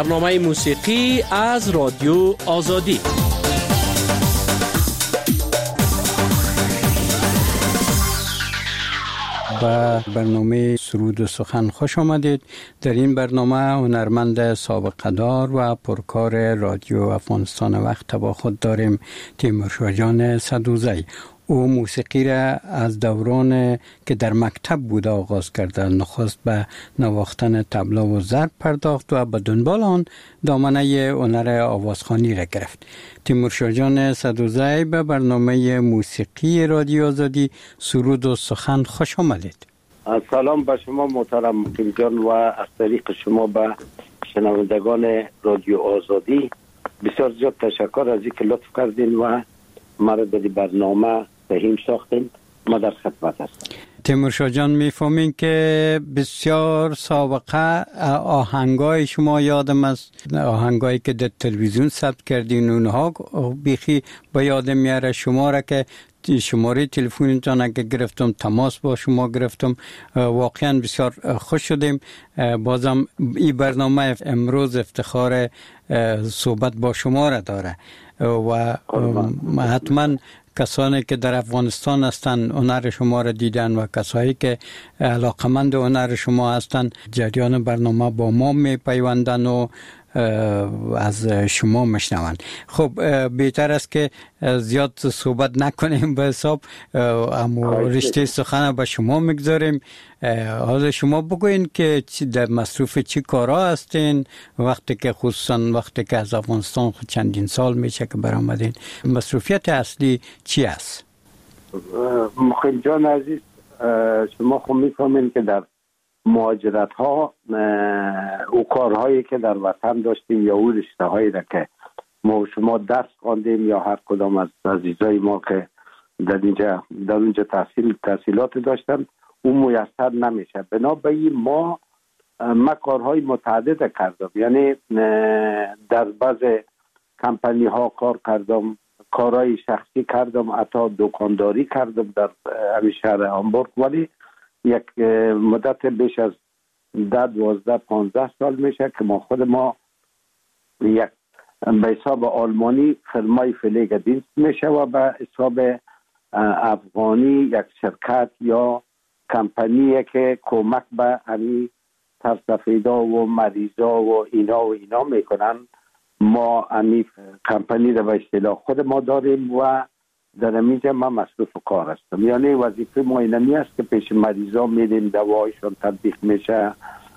برنامه موسیقی از رادیو آزادی. به برنامه سرود و سخن خوش آمدید. در این برنامه هنرمند سابقه دار و پرکار رادیو افغانستان وقت با خود داریم تیمورشاه جان سدوزی. او موسیقی را از دوران که در مکتب بود آغاز کرده. نخست به نواختن طبله و ضرب پرداخت و به دنبال آن دامنه هنر آوازخوانی را گرفت. تیمورشاه جان سدوزی به برنامه موسیقی رادیو آزادی سرود و سخن خوش آمدید. سلام به شما محترم مقیم جان و از طریق شما به شنوندگان رادیو آزادی بسیار زیاد تشکر از اینکه لطف کردین و مرا در برنامه تهیم ساختین. ما در خدمت هستم. تیمورشاه جان میفهمین که بسیار سابقه آهنگای شما یادم است، آهنگایی که در تلویزیون ثبت کردین اونها بیخی با یادم میاره. شما را که شماره تلفنتان اگه گرفتم تماس با شما گرفتم، واقعا بسیار خوش شدیم. بازم این برنامه امروز افتخار صحبت با شما را داره و حتما کسانی که در افغانستان هستند هنر شما را دیدن و کسایی که علاقمند هنر شما هستند جریان برنامه با ما می پیوندن و از شما مشنوند. خب بهتر است که زیاد صحبت نکنیم، به حساب اما رشته سخن به شما میگذاریم. حالا شما بگوین که در مصروف چی کارا هستین وقتی که خصوصا وقتی که از افغانستان چندین سال میشه که برآمدین، مصروفیت اصلی چی است؟ مقیم جان عزیز، شما خب میفهمین که در مهاجرت ها او کارهایی که در وطن داشتیم یا او رشته هایی را که ما شما درس خواندیم یا هر کدام از عزیزای ما که در اونجا تحصیلات داشتن اون میسر نمیشه. بنابراین ما کارهای متعدد کردم، یعنی در بعض کمپانی ها کار کردم، کارهای شخصی کردم، حتی دکانداری کردم در همین شهر هامبورگ. ولی یک مدت بیش از 10-12-15 سال میشه که خود ما یک به حساب آلمانی فرمای فلیگ دینست میشه و به حساب افغانی یک شرکت یا کمپانیه که کمک به همین ترسفیدا و مریضا و اینا میکنن. ما همین کمپانی رو به اصطلاح خود ما داریم و در اینجا من مصروف کار هستم. یعنی وظیفه ما اینمی است که پیش مریضا میریم، دوایشان تطبیق میشه،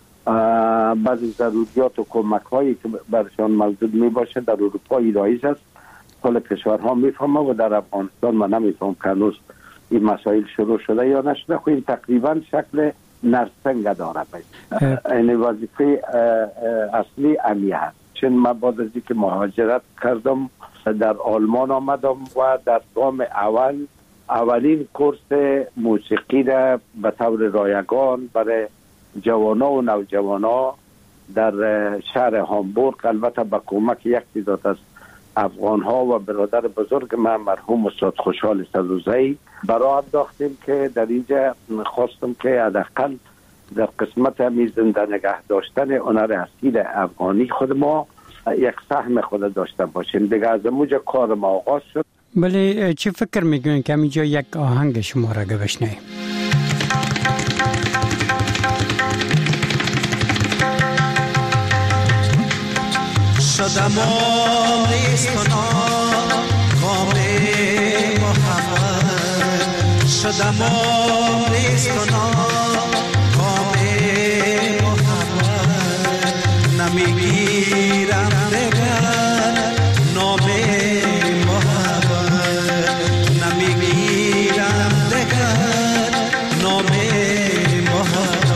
بعضی ضروریات و کمک هایی که برشان موجود می باشه در اروپا رایج است. کل کشورها میفهمه و در افغانستان من نمیفهم که هنوز این مسائل شروع شده یا نشده. خب این تقریبا شکل نرسنگ داره. این وظیفه اصلی امی هست. چون من بعد از اینکه مهاجرت کردم در آلمان آمدم و در گام اولین کورس موسیقی را به طور رایگان برای جوانا و نوجوانا در شهر هامبورگ، البته با کمک یک تعداد از افغان ها و برادر بزرگ من مرحوم استاد خوشحال سدوزی برای انداختیم که در اینجا خواستم که حداقل در قسمت همین زنده نگه داشتن هنر اصیل افغانی خود ما یک سهم خود داشته باشیم. دیگه از اونجا کار ما آغاز شد. بله، چی فکر میکنین که اینجا یک آهنگ شما را بشنویم؟ شدم آمیستانا کام محمد، شدم آمیستانا کام محمد، نمیگیرم دگر نام محمد، نمیگیرم دگر نام محمد.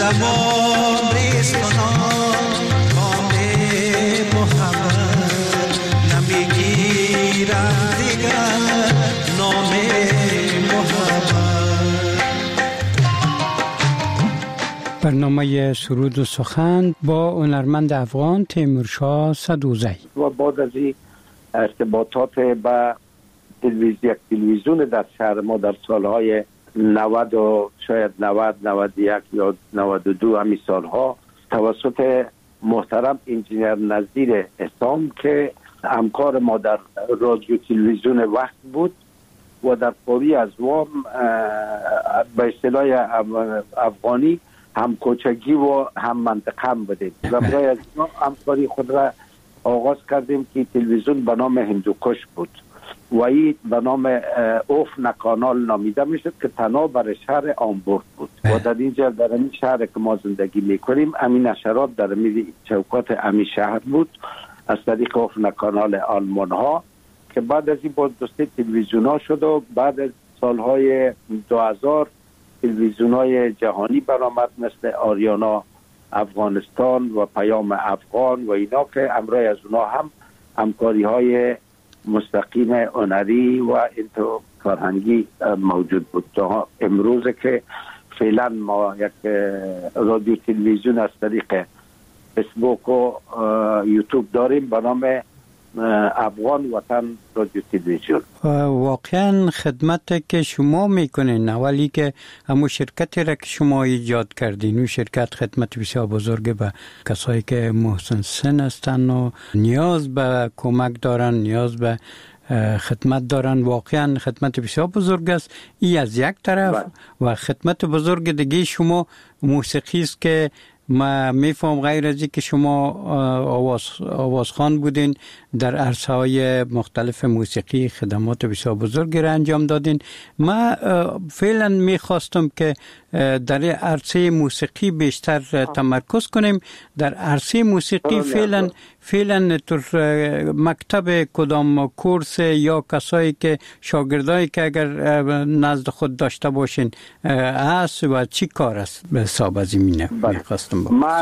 تمام ریز کنم کام محبت نمیگیرم دیگر نام محبت. برنامه سرود و سخن با هنرمند افغان تیمورشاه سدوزی. و بعد از این ارتباطات با تلویزیون در شهر ما در سالهای 90 و شاید 90 91 یا 92 همین سالها توسط محترم انجینیر نظیر اسام که همکار ما در رادیو تلویزیون وقت بود و در قوی ازوام به اصطلاح افغانی هم کوچگی و هم منطقه هم بودیم و برای از همکاری خود را آغاز کردیم که تلویزیون به نام هندوکش بود و این به نام اوفنا کانال نامیده میشد که تنها برای شهر آمبورگ بود و در اینجا در این شهر که ما زندگی میکنیم امین نشرات در چوکات امین شهر بود از طریق اوفنا کانال آلمان ها که بعد از این باز دوسته تلویزیون ها شد و بعد از سالهای 2000 تلویزیون های جهانی برآمد مثل آریانا افغانستان و پیام افغان و اینا که امروز از اونا هم همکاری های مستقیم هنری و انتو فرهنگی موجود بود. تا امروز که فعلا ما یک رادیو تلویزیون از طریق فیسبوک و یوتیوب داریم به نام افغان وطن رادیو تلویزیون. واقعا خدمت که شما میکنین اولی که همون شرکتی را که شما ایجاد کردین، اون شرکت خدمت بسیار بزرگ به کسایی که محسن سن هستن و نیاز به کمک دارن، نیاز به خدمت دارن، واقعا خدمت بسیار بزرگ است. ای از یک طرف و خدمت بزرگ دیگه شما موسیقی است که ما میفهم غیر از که شما آوازخوان بودین در عرصه های مختلف موسیقی خدمات بسیار بزرگی را انجام دادین. ما فعلا میخواستم که در عرصه موسیقی بیشتر تمرکز کنیم. در عرصه موسیقی فعلا در مکتب کدام کورس یا کسایی که شاگردایی که اگر نزد خود داشته باشین هست و چی کار است به حساب از این میخواستم ما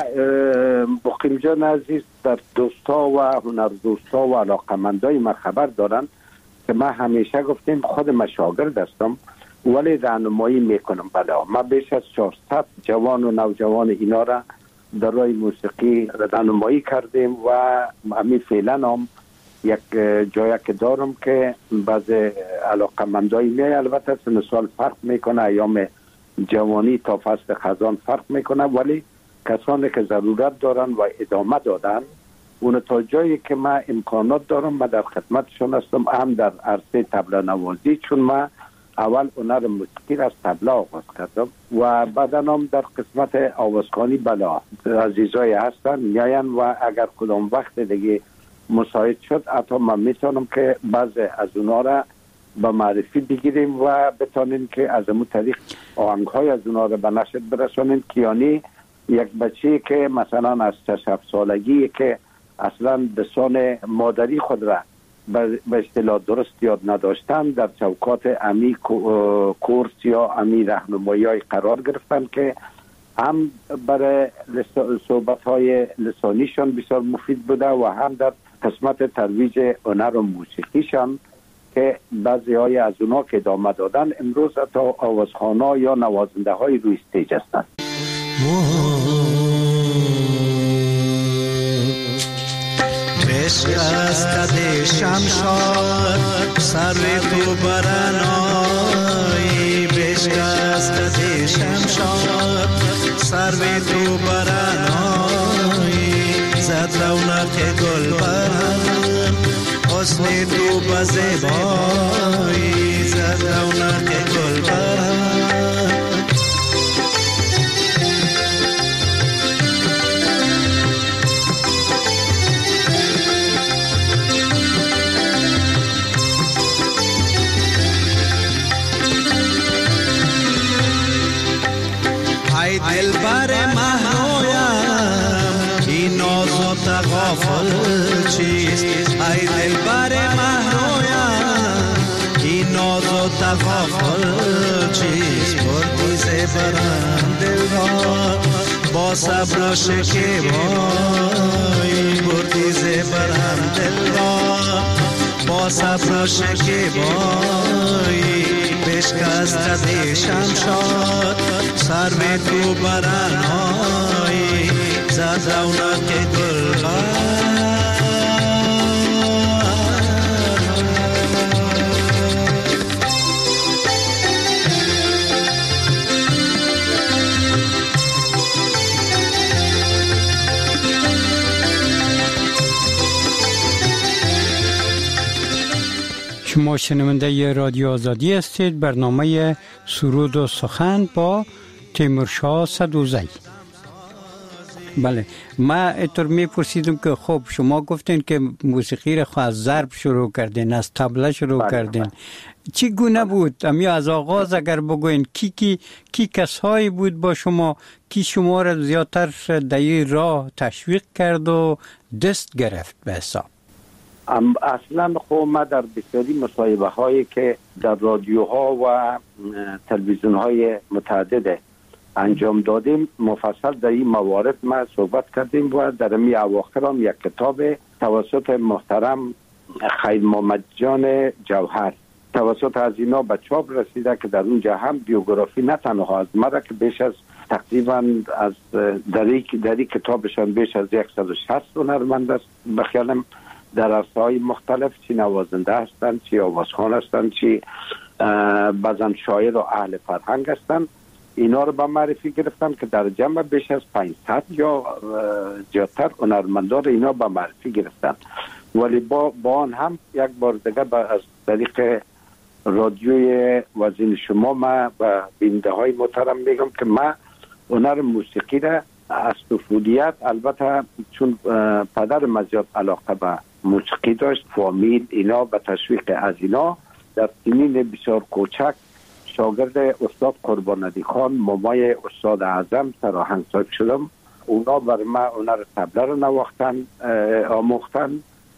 مقیم جان عزیز در دوستا و هنر دوستا و علاقمندای ما خبر دارن که ما همیشه گفتیم خود ما شاگرد هستم ولی راهنمایی میکنم. بله ما بیش از 400 جوان و نوجوان اینا را در راه موسیقی راهنمایی کردیم و همین فعلا هم یک جایی که دارم که بعض علاقمندای می البته سن سال فرق میکنه، ایام جوانی تا فصل خزان فرق میکنه، ولی کسانی که ضرورت دارن و ادامه دادن اون تا جایی که من امکانات دارم من در خدمتشون هستم. هم در عرصه طبله نوازی چون من اول هنر موسیقی از طبله آغاز کردم و بعدا هم در قسمت آوازخوانی بلا عزیزای هستن میاین و اگر کدام وقت دیگه مساعد شد حتی من میتونم که بعض از اونا را به معرفی بگیریم و بتانیم که از امون طریق آهنگ‌های از اونا را به نشر برسانیم. کیانی یک بچه که مثلا از 6 سالگی که اصلا لسان مادری خود را به اصطلاح درست یاد نداشتن در چوکات امی کورس یا امی راهنمایی قرار گرفتن که هم برای صحبت‌های لسانیشان بسیار مفید بوده و هم در قسمت ترویج هنر و موسیقیشان که بعضی های از اونا که ادامه دادن امروز تا آوازخوانا یا نوازنده های روی استیج هستند. بشکست شمشاد سر تو برنایی، بشکست شمشاد سر تو برنایی، زد رونق گل برن حسن تو بزیبایی، زد رونق گل برن. دل بر مهرویم این ناز و تغافل چیست، ای دل بر مهرویم این ناز و تغافل چیست، بردی زبرم دل را صبر و شکیبایی بردی زبرم دل را، با صبر و شکیبایی بشکست شمشاد، سر به تو برنهایی زد رونق گلبن. شما شنونده رادیو آزادی هستید. برنامه سرود و سخن با تیمورشاه سدوزی. بله، ما اینطور میپرسیدم که خب شما گفتین که موسیقی را از ضرب شروع کردین، از طبله شروع کردین. چی گونه بود؟ امی از آغاز اگر بگوین کی کسایی بود با شما، کی شما را زیادتر در این راه تشویق کرد و دست گرفت به حساب؟ اصلا خب ما در بسیاری مصاحبه هایی که در رادیوها و تلویزیون های متعدد انجام دادیم مفصل در این موارد ما صحبت کردیم و در امی اواخر هم یک کتاب توسط محترم خیر محمد جان جوهر توسط از اینا به چاپ رسیده که در اونجا هم بیوگرافی نه تنها از مرا که بیش از تقریبا از در این کتابشان بیش از 160 هنرمند است بخیالم در عرصه‌های مختلف، چی نوازنده هستند، چی آوازخوان هستند، چی بعضا شاعر و اهل فرهنگ هستند. اینا رو به معرفی گرفتن که در جمع بیش از 500 یا زیادتر هنرمندان رو اینا به معرفی گرفتن. ولی با آن هم یک بار دیگه از طریق رادیوی وزین شما ما و بیننده های محترم میگم که ما هنر موسیقی را از طفولیت، البته چون پدر زیاد علاقه به موسیقی داشت، فامیل اینا و تشویق از اینا، در سنین بسیار کوچک شاگرد استاد قربان علی خان مامای استاد اعظم سرآهنگساز شدم. اونا بر ما هنر طبله رو آموختن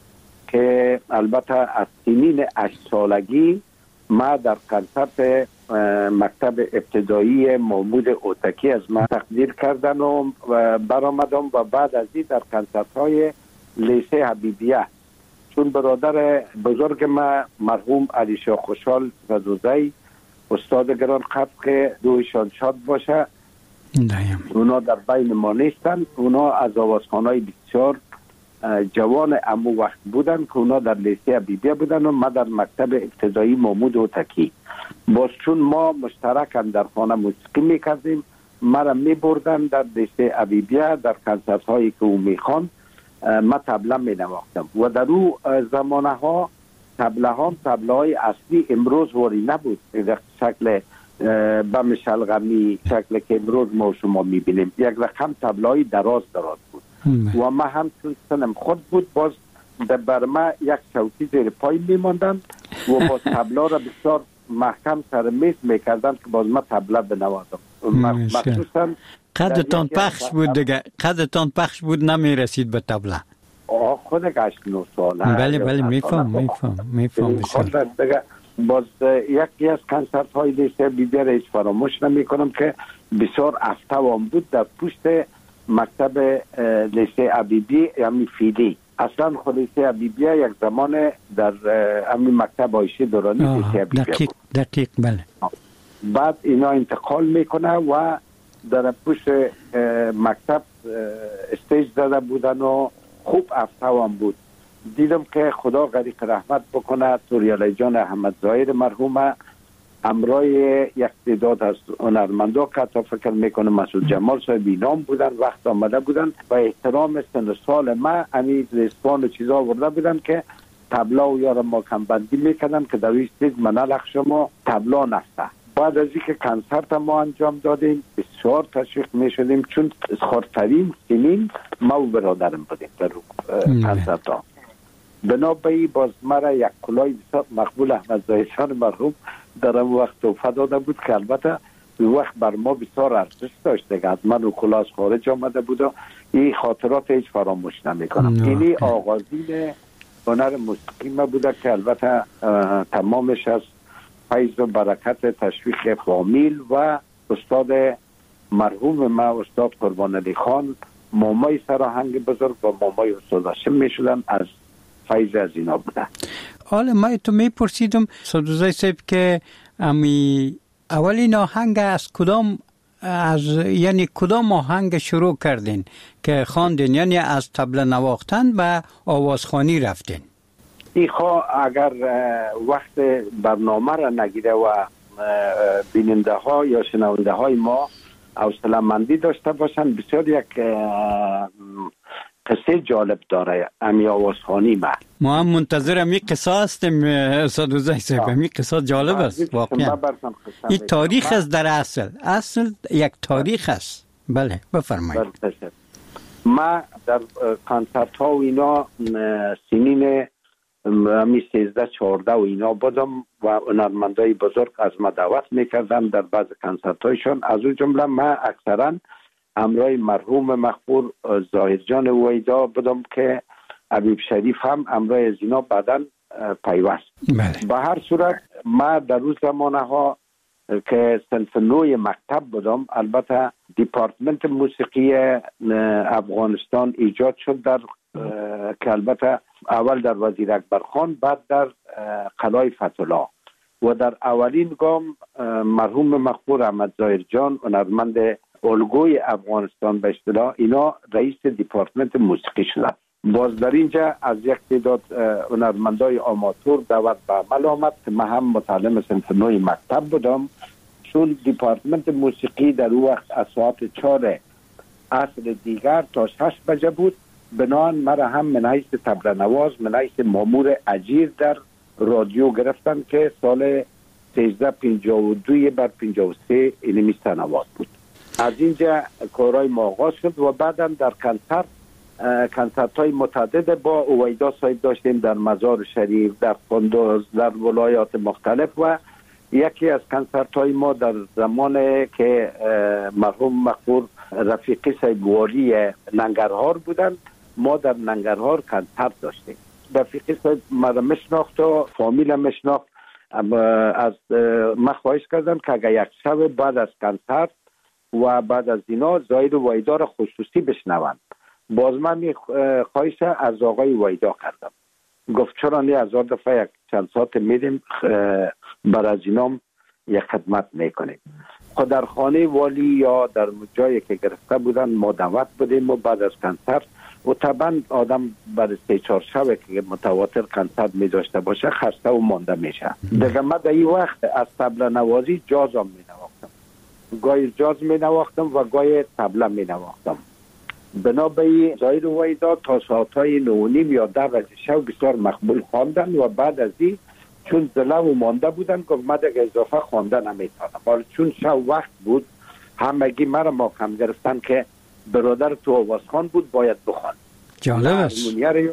که البته از سنین 8 سالگی ما در کنسرت مکتب ابتدایی محمود اوتکی از من تقدیر کردن و برآمدم و بعد از این در کنسرت های لیسه حبیبیه چون برادر بزرگ ما مرحوم علی شاه خوشحال سدوزی استاد گران قدر که رویشان شاد باشه اونا در بین ما نیستن. اونا از آوازخوانای بسیار جوان امو وقت بودن که اونا در لیسه حبیبیه بودن و ما در مکتب ابتدایی محمود اوتکی. باز چون ما مشترکاً در خانه موسیقی میکردیم مرا میبردن در لیسه حبیبیه در کنسرت هایی که او میخوان ما طبله مینواختم و در او زمانه ها طبله های اصلی امروز واری نبود در شکل بم شلغمی شکل که امروز ما شما میبینیم. یک رقم طبله های دراز بود و ما هم چون سنم خود بود باز بر ما یک چوکی زیر پای میماندن و باز طبله را بسیار محکم سر میز میکردن که باز ما طبله بنوازم. مخصوصا قدتان پخش بود دیگه، قدتان پخش بود نمیرسید به طبله. خود 8-9 ساله. بله میفهم. باز یکی از کنسرت های لیسه بیبیه را هیچ فراموش نمی کنم که بسیار افتوام بود در پشت مکتب لیسه حبیبی یعنی فیلی. اصلا خود لیسه حبیبیه یک زمان در همین مکتب عایشه دورانی لیسه حبیبیه بود. دقیق بله. بعد اینا انتقال میکنه و در پشت مکتب استیج زده بودن و خوب افتوام بود. دیدم که خدا غریق رحمت بکنه توریالی جان احمد ظاهر مرحومه امرای یک تعداد از هنرمندا که تا فکر میکنه مسعود جمال صاحب اینام بودن وقت آمده بودن و احترام سن سال ما امی رسپان و چیزا آورده بودن که طبلا و یارم ما کمبندی میکردن که در این استیج منالخ شما طبلا نسته. بعد از اینکه کنسرت ما انجام دادیم بسیار تشویق میشدیم چون خردترین سنین ما و برادرم بودیم در کنسرت ها. بنابراین باز مرا یک کلاه بسیار مقبول احمد ظاهر مرحوم در اون وقت توفه داده بود که البته اون وقت بر ما بسیار ارزش داشت دیگه. از من و کلاه از خارج آمده بود و این خاطرات هیچ فراموش نمیکنم. اینی آغازین هنر موسیقی ما بوده که البته تمامش از فیض و برکت تشویق فامیل و استاد مرحوم ما استاد قربان علی خان مامای سراهنگ بزرگ و مامای استاد هاشم میشدن، از فیض از اینا بودن. حالا ما تو میپرسیدم سادوزای صاحب که اولین آهنگ از کدام یعنی کدام آهنگ شروع کردین که خواندین، یعنی از طبله نواختن به آوازخوانی رفتین؟ ایخوا اگر وقت برنامه را نگیره و بیننده ها یا شنونده های ما حوصله مندی داشته باشن، بسیار یک قصه جالب داره امی آوازخوانی ما هم منتظر امی قصه هستیم استاد وزای صاحب. امی قصه جالب است واقعا. این تاریخ است، در اصل یک تاریخ است. بله بفرمایید. ما در کنسرت ها و اینا سنین همی 13-14 و اینا بودم و هنرمندای بزرگ از ما دعوت میکردن در بعض کنسرت هایشون. از اون جمله ما اکثرا همراه مرحوم مغفور ظاهر جان ویدا بودم که حبیب شریف هم همراه از اینا بعداً پیوست. به هر صورت ما در روز زمانه ها که صنف نوع مکتب بودم، البته دیپارتمنت موسیقی افغانستان ایجاد شد در که البته اول در وزیر اکبر خان، بعد در قلعه فتح‌الله و در اولین گام مرحوم مغفور احمد ظاهر جان هنرمند الگوی افغانستان به اصطلاح اینا رئیس دیپارتمنت موسیقی شدند. باز در اینجا از یک تعداد هنرمندای آماتور دعوت به عمل آمد که من هم متعلم صنف نوع مکتب بودم، چون دیپارتمنت موسیقی در اون وقت از ساعت 4 عصر دیگر تا 6 بجه بود. بنابراین مرا هم من حیث طبله نواز، من حیث مامور اجیر در رادیو گرفتن که سال 1352 بر 53 اینمی سنوات بود. از اینجا کارهای ما آغاز شد و بعدم در کنسرت های متعدد با اویدا صاحب داشتیم در مزار شریف، در قندوز، در ولایات مختلف و یکی از کنسرت های ما در زمان که مرحوم مغفور رفیقی صاحب والی ننگرهار بودن، ما در ننگرهار کنسرت داشتیم. رفیقی صاحب مرا مشناخت و فامیل مشناخت. از من خواهش کردم که اگر یک شب بعد از کنسرت و بعد از اینا ظاهر ویدا را خصوصی بشنوند. باز من خواهش از آقای ویدا کردم، گفت چرا نه، 1000 دفعه یک چند ساعت میدیم بر از اینام یک خدمت میکنیم. خود در خانه والی یا در جایی که گرفته بودن ما دعوت بودیم و بعد از کنسرت و طبعا آدم برای 3-4 شب که متواتر کنسرت می داشته باشه خسته و مانده میشه. دیگه من در این وقت از طبله نوازی جاز هم می نواختم، گاهی جاز می نواختم و گاهی طبله می نواختم. بنابراین ظاهر ویدا تا ساعتهای 9:30 یا 10 شب بسیار مقبول خواندن و بعد از این چون زله و مانده بودن گفت من دیگه اضافه خوانده نمیتونم. حالا چون شب وقت بود همگی مرا محکم گرفتن که برادر تو آوازخوان بود باید بخوان. جالب است.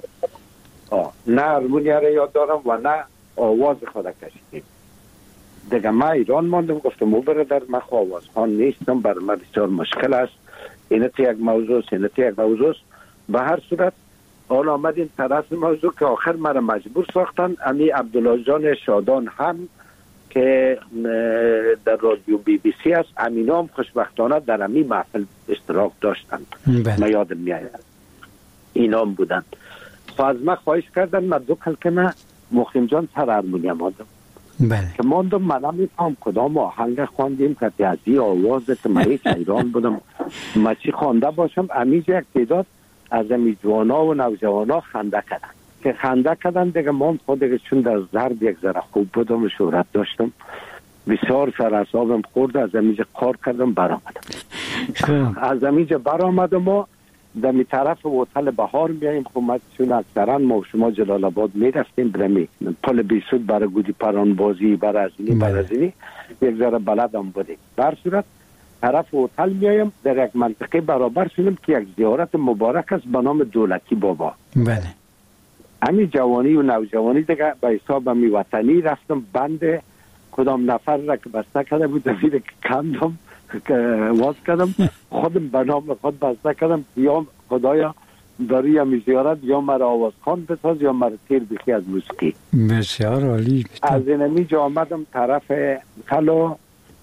نه هرمونیا را یاد دارم و نه آواز خود کشیدیم. دیگه من ایران ماندم، گفتم او برادر من آوازخوان نیستم، برای من بسیار مشکل است، اینت یک موضوع است، اینت یک موضوع است. به هر صورت حالا آمدیم طرف موضوع که آخر مرا مجبور ساختن. امی عبدالله جان شادان هم که در رادیو BBC است، امینا هم خوشبختانه در امی محفل اشتراک داشتن. من یادم میاد اینا هم بودن. از من خواهش کردن من 2 کلمه مخیم جان سر هرمونیم ماندم. که ماندم من نمیفهم کدام آهنگ خواندیم که از این آواز که من هیچ ایران بودم من چی خوانده باشم. امیجا یک تعداد از امی جوانا و نوجوانا خنده کردن که خنده کردن دیگه من خود چون در ضرب یک ذره خوب بودم و شهرت داشتم بسیار سر اعصابم خورد. از امیجا کار کردم برآمدم. از امیجا برآمدم و در می طرف هتل بهار میاییم. خب چون اکثرا ما شما جلال آباد میرفتیم برمی پل بیسود برای گودی پران بازی برای ازینی یک ذره بلدم بودیم. بر صورت طرف هتل میایم در یک منطقه برابر شدیم که یک زیارت مبارک است به نام دولتی بابا. بله. همین جوانی و نوجوانی دیگه به حساب می وطنی رفتم. بند کدام نفر را که بسته کرده بود دیگه که کندم واز کردم، خودم به نام خود بسته کردم یا خدایا برای همی زیارت یا مرا آوازخوان بساز یا مرا تیر بخی از موسیقی. بسیار عالی. از اینمی جا آمدم طرف کلو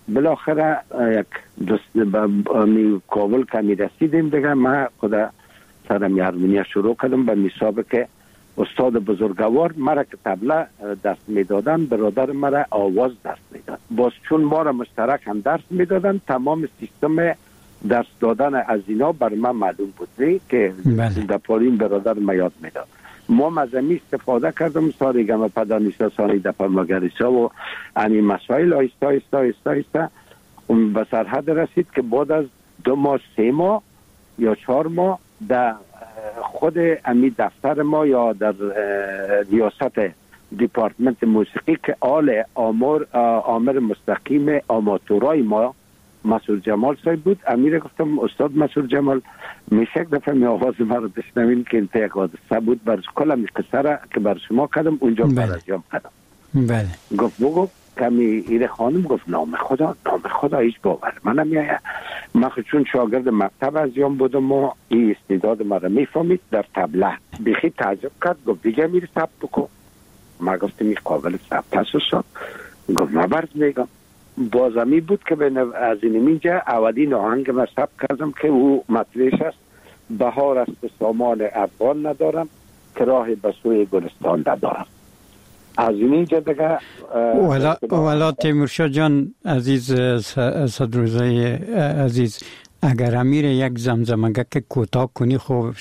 بالاخره یک دوست به کابل کمی رسیدیم دیگه. من خدا سرم هارمونیا شروع کردم به حساب که استاد بزرگوار مرا که طبله دست میدادن، برادر مرا آواز دست میداد. باز چون ما را مشترک هم درس میدادن، تمام سیستم درس دادن از اینا بر من معلوم بود که در پارین برادر ما یاد میداد. ما از این استفاده کردم، ساریگم پدانیسا، سانی دپرماگریسا و این مسائل آیسته به سرحد رسید که بعد از 2 ماه 3 ماه یا 4 ماه در خود امی دفتر ما یا در ریاست دیپارتمنت موسیقی که آمر مستقیم آماتورای ما مسعود جمال صاحب بود، امیر گفتم استاد مسعود جمال میشه یک دفعه می آواز ما رو بشنوین که این یک حادثه بود بر کلم قصه که بر شما کردم اونجا برجام کردم. بله. گفت بگو کمی ایره خانم. گفت نام خدا هیچ باور من نمیایه. من چون شاگرد مکتب از یام بودم و این استعداد ما رو میفهمید در طبله. بیخی تعجب کرد، گفت دیگه میری ثبت بکن. ما گفتم این قابل ثبت است استاد. گفت من برد میگم. بازمی بود که از این اینجا اولین آهنگ من ثبت کردم که او مطلعش است: بهار است سامان افغان ندارم که راه به سوی گلستان ندارم. از اینجا دیگه والا تیمورشاه جان عزیز، صدروزه عزیز، اگر امیر یک زمزمه که کوتاه کنی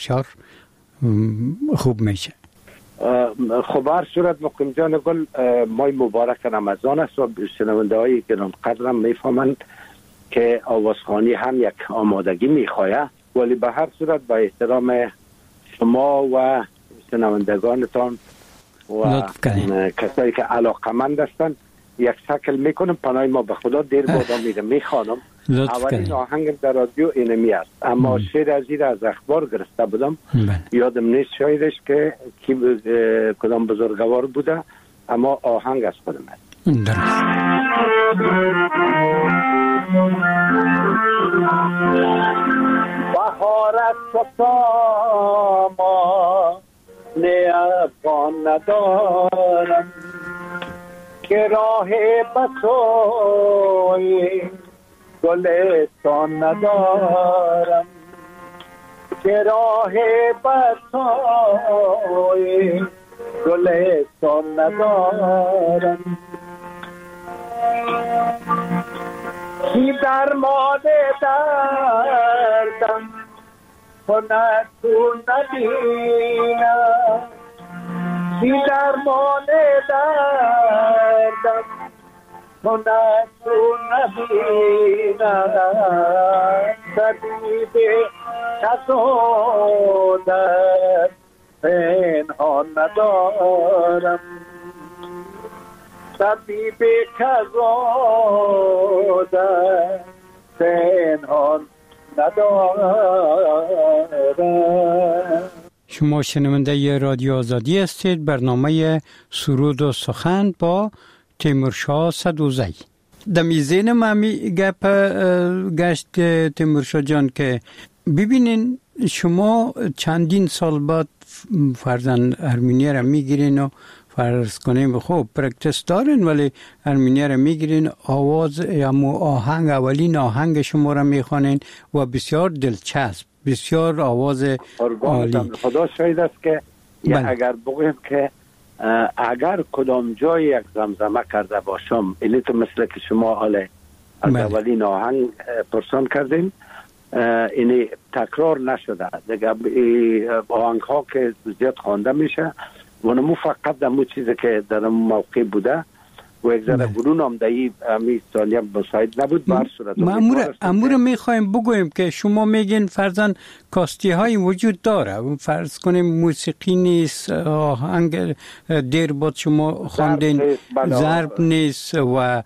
خوب میشه. خب هر صورت مقیم جان گل، ماه مبارک رمضان است و شنونده های گران قدرم میفهمند که آوازخوانی هم یک آمادگی میخواه، ولی به هر صورت با احترام شما و شنوندگانتان و کسایی که علاقمند هستند یک شکل میکنم. پناه ما به خدا دیر بادا میره میخوانم. اولین آهنگ در رادیو اینمی است، اما شعر از این از اخبار گرفته بودم. یادم نیست شاعرش که کدام بزرگوار بوده، اما آهنگ از خودم است. بهار است سامان افغان ندارم که راه بسوی گلستان ندارم، که راه بسوی گلستان ندارم. کی درمان دردم کند تو ندینم، کی درمان دردم کند تو ندینم. طبیب کسودت پنهان ندارم، طبیب کسودت پنهان ندارم. شما شنونده ی رادیو آزادی هستید. برنامه سرود و سخن با تیمورشاه صدوزی. در میزین مامی گپ گشت تیمورشاه جان که ببینین شما چندین سال بعد فرزن ارمنیا را میگیرین و فرض کنیم خوب پرکتس دارین، ولی ارمنیا را میگیرین، آواز یا آهنگ اولین آهنگ شما را میخوانین و بسیار دلچسب، بسیار آواز عالی. خدا شاید است که اگر بگویم که اگر کدام جای یک زمزمه کرده باشم، اینی تو مثل که شما حالا از اولین آهنگ پرسان کردین، اینی تکرار نشده دیگه. آهنگ ها که زیاد خوانده میشه و نمو فقط دمو چیزی که در موقع بوده و یک ذره برون آمده امی ثانیه مساعد نبود. بر صورت امور میخوایم بگویم که شما میگین فرزن کاستی های وجود داره، فرض کنیم موسیقی نیست، آهنگ دیر بعد شما خواندین ضرب نیست و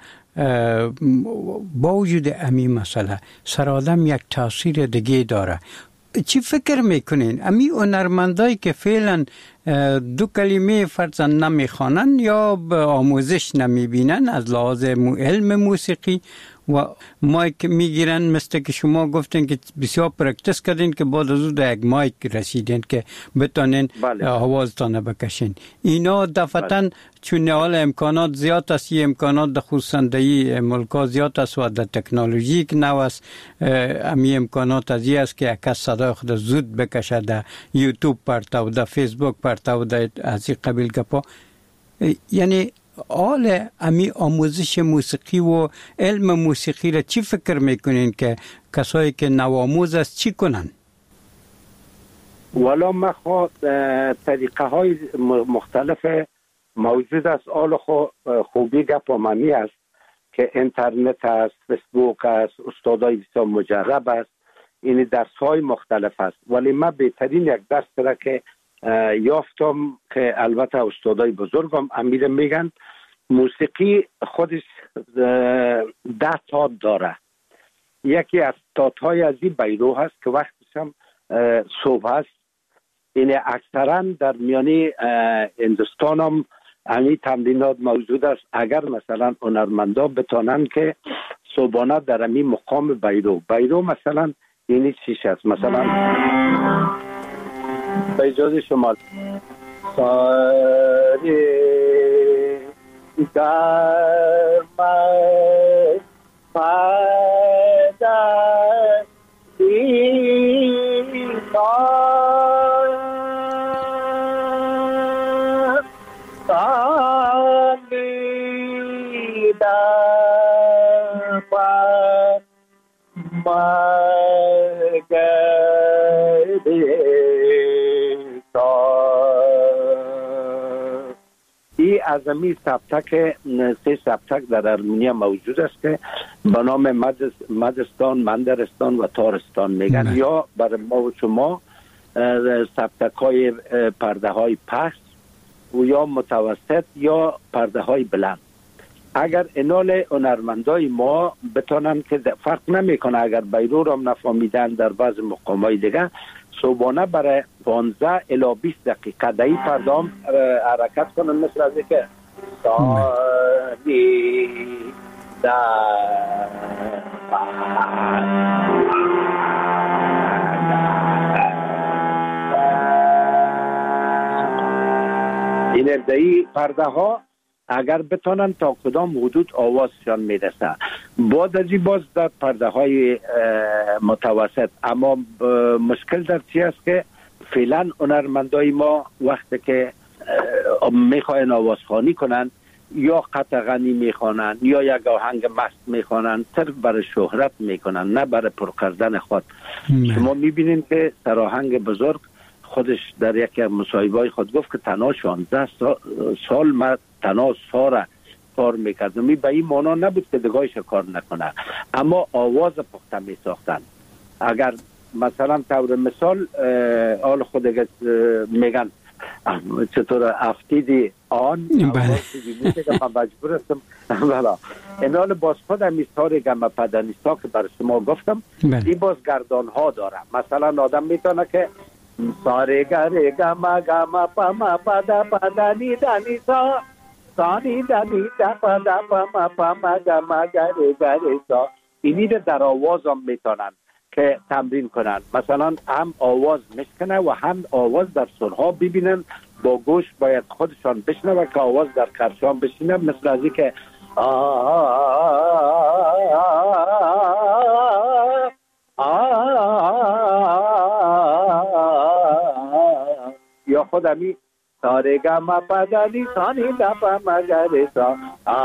با وجود امی مسئله سرآدم یک تاثیر دیگه داره. چی فکر میکنین امی هنرمندایی که فعلا 2 کلمه فرضاً نمیخوانن یا به آموزش نمیبینن از لحاظ علم موسیقی و مایک میگیرن، مثل که شما گفتین که بسیار پرکتیس کردین که بعد از اون یک مایک رسیدین که بتونین آوازتان بکشین. اینا دفعتاً چون حال امکانات زیاد است، این امکانات در خصوصا در ملکا زیاد است و در تکنولوژی که نو است، امی امکانات از این است که یک کس صدای خود زود بکشه در یوتیوب پرتو، در فیسبوک پرتو، در از این قبیل گپا. یعنی حال امی آموزش موسیقی و علم موسیقی را چی فکر میکنین که کسایی که نوآموز است چی کنن؟ والا ما خود طریقه های مختلف موجود است. حال خوبی گپ ممی است که اینترنت است، فیسبوک است، استادای بسیار مجرب است، این درس های مختلف است. ولی من بهترین یک درس را که یافتم که البته استادای بزرگم امیر میگن، موسیقی خودش 10 تات داره. یکی از تات‌های از این بیرو هست که وقتش هم صبح هست. این اکثرا در میانی هندوستان هم امی تمرینات موجود است. اگر مثلا هنرمندا بتانن که صبحانه در امی مقام بیرو مثلا اینی چیش است، مثلا به اجازه شما ساری گرمه پده دیما سامیده پا ای از امی سبتک 3 سبتک در ارمنیا موجود است که به نام مدستان، مندرستان و تارستان میگن. یا برای ما و شما سبتک های پرده های پست و یا متوسط یا پرده های بلند. اگر انال هنرمندای ما بتونن که فرق نمیکنه، اگر بیرو را نفهمیدن در بعض مقامای دیگه صبحانه برای 15 الی 20 دقیقه در این پردام حرکت کنن، مثل از که سانی این ابدایی پرده ها اگر بتونن تا کدام حدود آوازشان میرسه. بعد از این باز در پرده های متوسط. اما مشکل در چی است که فعلا هنرمندای ما وقتی که میخواین آوازخوانی کنن یا قطع غنی میخوانن یا یک آهنگ مست میخوانن، صرف برای شهرت میکنن، نه برای پر کردن خود. شما میبینین که سراهنگ بزرگ خودش در یکی از مصاحبه‌های خود گفت که تنها 16 سال من تنها ساره کار میکردم. به این معنا نبود که دگاهش کار نکنه، اما آواز پخته میساختن. اگر مثلا طور مثال آل خود میگن چطور افتیدی آن مجبور هستم اینال باز خود همیستار گم پدنیستا که بر شما گفتم این باز گردان ها داره. مثلا آدم میتونه که ساره گره گم گم پم پدا پدنی دنیسا سانی دنی دا پدا پم پم گم گره گره سا، اینی در آواز هم میتونن که تمرین کنن. مثلا هم آواز میشکنه و هم آواز در سرها ببینن، با گوش باید خودشان بشنوه که آواز در کرشان بشینه، مثل ازی که یا خودمی سارگا ما پدانی سانی دپا مگرسا.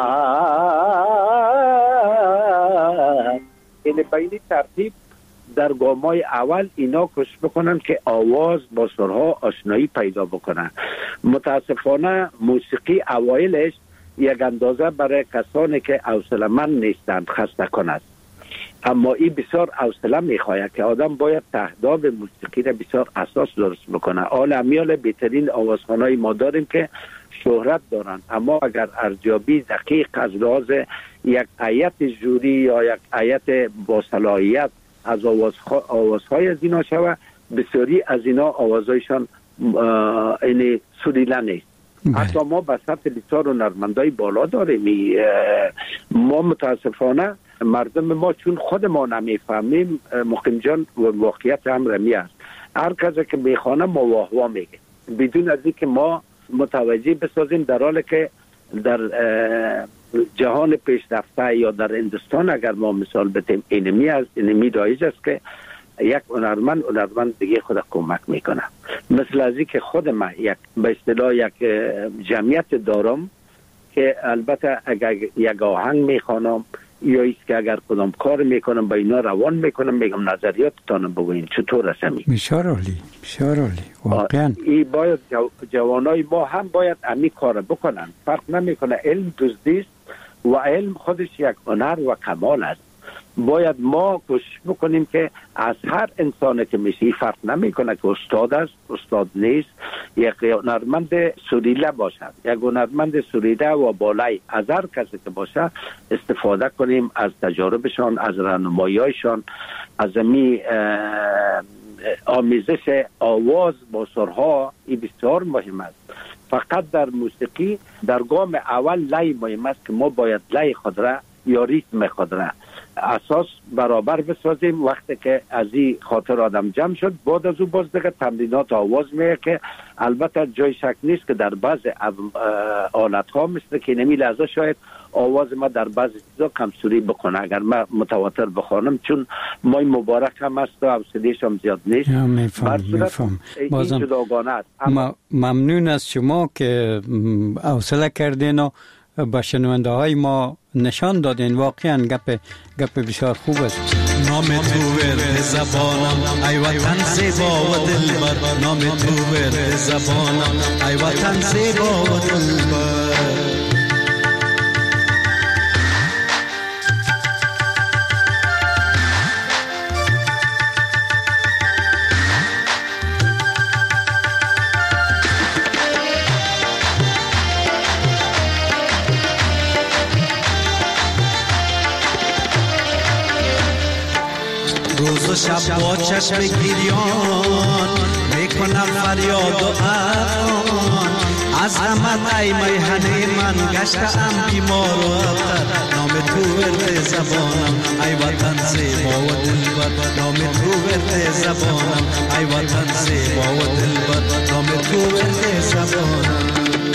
این بینی ترتیب در گامای اول اینا کش بکنن که آواز با سرها آشنایی پیدا بکنن. متاسفانه موسیقی اوایلش یک اندازه برای کسانی که حوصله‌مند نیستند خسته کند، اما این بسیار حوصله میخواهد که آدم باید تهداب موسیقی را بسیار اساس درست بکنه. حال امیال بهترین آوازخوانای ما داریم که شهرت دارن، اما اگر ارزیابی دقیق از لحاظ یک هیئت جوری یا یک هیئت با صلاحیت از آوازهای از اینا شوه، بسیاری از اینا آوازهایشان این سریله نیست. حتی ما به سطح بسیار هنرمندای بالا داریم. ما متاسفانه مردم ما چون خود ما نمیفهمیم مقیم جان واقعیت هم رمی است. هر کسی که میخوانه ما واه میگه بدون از اینکه ما متوجه بسازیم، در حالی که در جهان پیشرفته یا در هندوستان اگر ما مثال بتیم اینمی دایج است که یک هنرمند دیگه خود کمک میکنه. مثل از اینکه خود من یک به اصطلاح یک جمعیت دارم که البته اگر یک آهنگ میخوانم یا ایست که اگر کدام کار میکنم با اینا روان میکنم، میگم نظریاتتان بگوین چطور رسمی. بسیار عالی واقعا. این باید جوانای ما هم باید امی کار بکنن. فرق نمیکنه، علم دزدیست و علم خودش یک هنر و کمال است. باید ما کوشش بکنیم که از هر انسانی که میشه، فرق نمیکنه که استاد است استاد نیست، یک هنرمند سریله باشد، یک هنرمند سریله و بالای از هر کسی که باشه استفاده کنیم از تجاربشان، از راهنمایی‌هایشان، از می آمیزش آواز با سرها. این بسیار مهم است. فقط در موسیقی در گام اول لای مهم است که ما باید لای خود را یا ریتم خود را اساس برابر بسازیم. وقتی که از این خاطر آدم جمع شد، بعد از او باز دیگه تمرینات آواز میه که البته جای شک نیست که در بعض آلت ها مثل که نمی لحظه شاید آواز ما در بعض چیزا کمسوری بکنه اگر ما متواتر بخوانم، چون مای مبارک هم است و حوصله‌اش هم زیاد نیست. میفهم. بازم ممنون از شما که حوصله کردین و با شنونده های ما نشان دادین. واقعا گپ بسیار خوب است. نام تو ورد زبانم ای وطن زیبا و دلبر، نام تو ورد زبانم ای وطن زیبا و دلبر. روز و شب با چشم گریان میکنم فریاد و افغان، از غمت ای میهنه من گشتم بیمار و ابتر. نام تو ورد زبانم ای وطن زیبا و دلبر، نام تو ورد زبانم ای وطن زیبا و دلبر، نام تو ورد زبانم.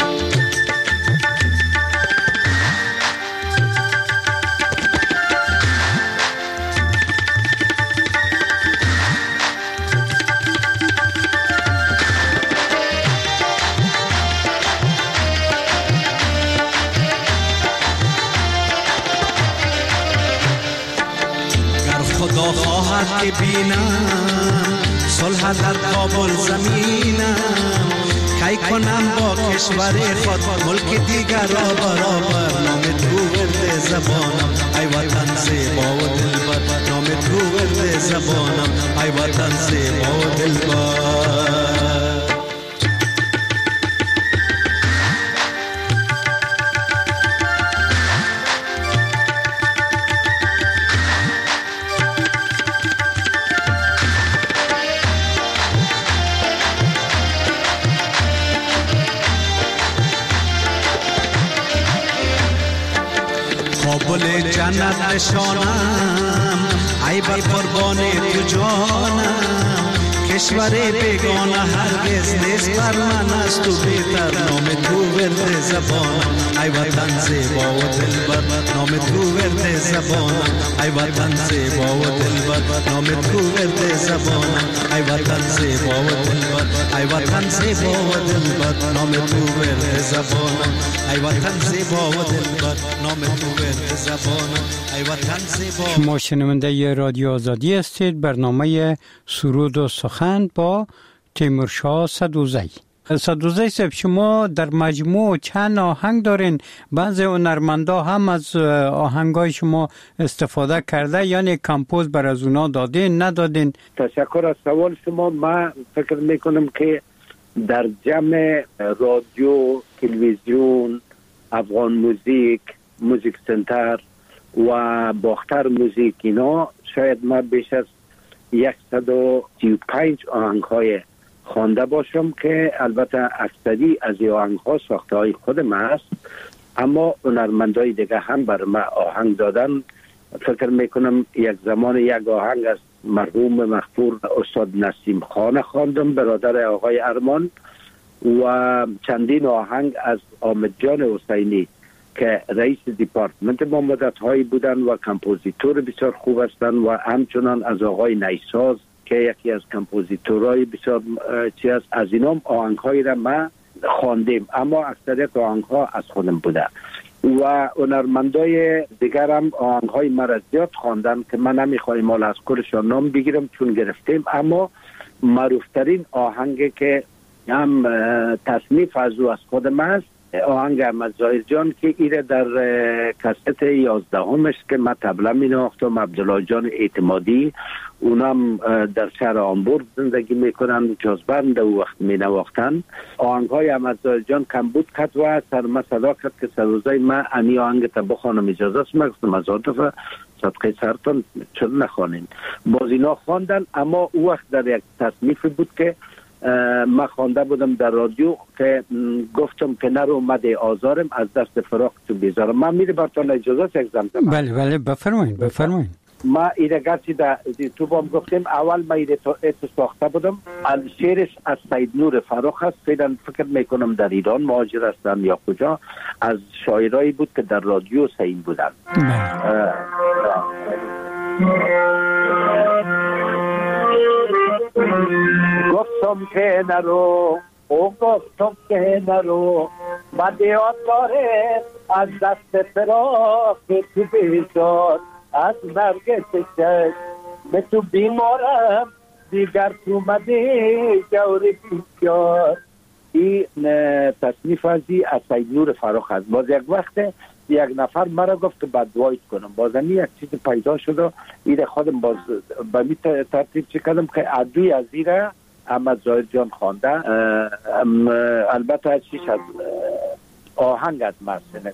خدا خواهد که بینم صلح در کابل زمینم، کی کنم با کشور خود ملک دیگر را برابر. نام تو ورد زبانم ای وطن زیبا و دلبر، نام تو ورد زبانم ای وطن زیبا و دلبر. کابل جنت نشانم ای بر قربان تو جانم، کشور بیگانه هرگز نیست بر من از تو بهتر. نام تو ورد زبانم ای وطن زیبا و دلبر، نام تو ورد زبانم ای وطن زیبا و دلبر، نام تو ورد زبانم ای وطن زیبا و دلبر، ای وطن زیبا و دلبر، نام تو ورد زبانم ای وطن زیبا و دلبر، نام تو ورد زبانم ای وطن زیبا. شما شنونده رادیو آزادی هستید. برنامه سرود و سخن با تیمورشاه صدوزی. صدوزی صاحب، شما در مجموع چند آهنگ دارین؟ بعضی هنرمندا هم از آهنگای شما استفاده کرده، یعنی کمپوز بر از اونا دادین ندادین؟ تشکر از سوال شما. من فکر میکنم که در جمع رادیو، تلویزیون، افغان موزیک، موزیک سنتر و باختر موزیک، اینا شاید من بیش از 135 آهنگ های خوانده باشم که البته اکثری از این آهنگ ها ساخته های خود من است، اما هنرمندای دیگه هم بر من آهنگ دادن فکر میکنم یک زمان یک آهنگ از مرحوم مغفور استاد نسیم خان خواندم، برادر آقای ارمان، و چندین آهنگ از حامد جان حسینی که رئیس دیپارتمنت ما مدت‌هایی بودن و کمپوزیتور بسیار خوب هستند، و همچنان از آقای نیساز که یکی از کمپوزیتورهای بسیار است. از اینام آهنگ‌هایی را ما خواندیم، اما اکثریت آهنگ‌ها از خودم بوده و هنرمندای دیگر هم آهنگ‌های مرا زیاد خواندن که من نمیخوایم مال از کلشان نام بگیرم چون گرفتیم. اما معروفترین آهنگی که هم تصنیف از او از خودم است آهنگ احمد ظاهر جان که ایره در کست 11 که من طبله می نواختم. عبدالله جان اعتمادی اونم در شهر هامبورگ زندگی میکنن، جازبند او وقت می نواختن. آهنگ های احمد ظاهر جان کم بود کت و سرما صدا کرد که سروزای من امی آهنگ تا بخوانم اجازه است. مگستم از آتفه صدقه سرطان چون نخوانین باز اینا خواندن. اما او وقت در یک تصنیف بود که ما خوانده بودم در رادیو که گفتم که نرو اومده آزارم از دست فراق تو بیزارم. من میره برتان اجازه یک زمزمه. بله بفرمایید. ما ایره گرچی در تو بام گفتیم اول ما ایره تو ساخته بودم. شعرش از سید نور فراق است، فعلا فکر میکنم در ایران مهاجر هستن یا کجا، از شاعرایی بود که در رادیو سین بودن. گفتم که نرو گفتم که نرو بده آتاره از دست فراق تو بیزار، از مرگ چشم به تو بیمارم دیگر تو مده جوری بیشار. این تصنیف ازی از سید نور فراق است. باز یک وقت یک نفر مرا گفت که بدوایت کنم، بازمی یک چیز پیدا شد و ایره خودم باز به می ترتیب چه کردم که عدوی از ایره احمد ظاهر جان خوانده. البته از چیش از آهنگ از مرسنه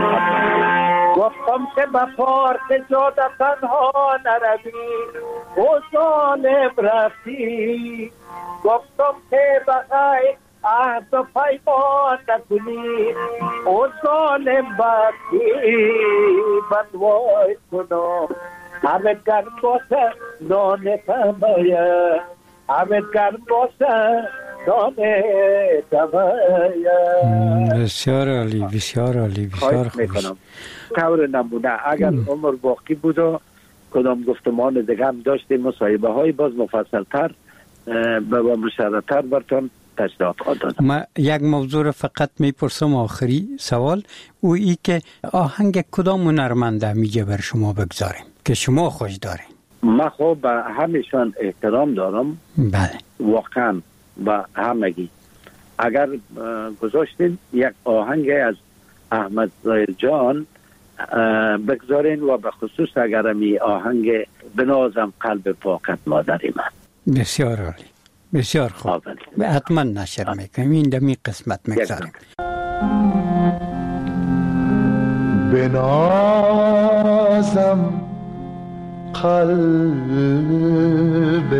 گفتم که با پارت جاده تنها نروی او ظالم رفتی، گفتم که بخیر عهد و پیمان نکنی او ظالم بخی بدوای کنم. همه گرم باسه نانه تمایه، همه گرم باسه نانه تمایه. بسیار عالی، بسیار عالی، بسیار خوب. طور نمونه اگر عمر باقی بود و کدام گفتمان دیگه هم داشتیم مصاحبه های باز مفصل تر و مشرح‌تر براتون تشریحات دادم. ما یک موضوع رو فقط میپرسم، آخری سوال او ای که آهنگ کدام هنرمنده میگه بر شما بگذاریم که شما خوش دارین؟ من خب به همیشان احترام دارم. بله واقعا به همگی. اگر گذاشتین یک آهنگ از احمد ظاهر جان بگذارین و به خصوص اگر می آهنگ بنازم قلب پاکت مادری من. بسیار عالی، بسیار خوب. حتما نشر میکنیم این دمی قسمت میگذاریم. بنازم قلب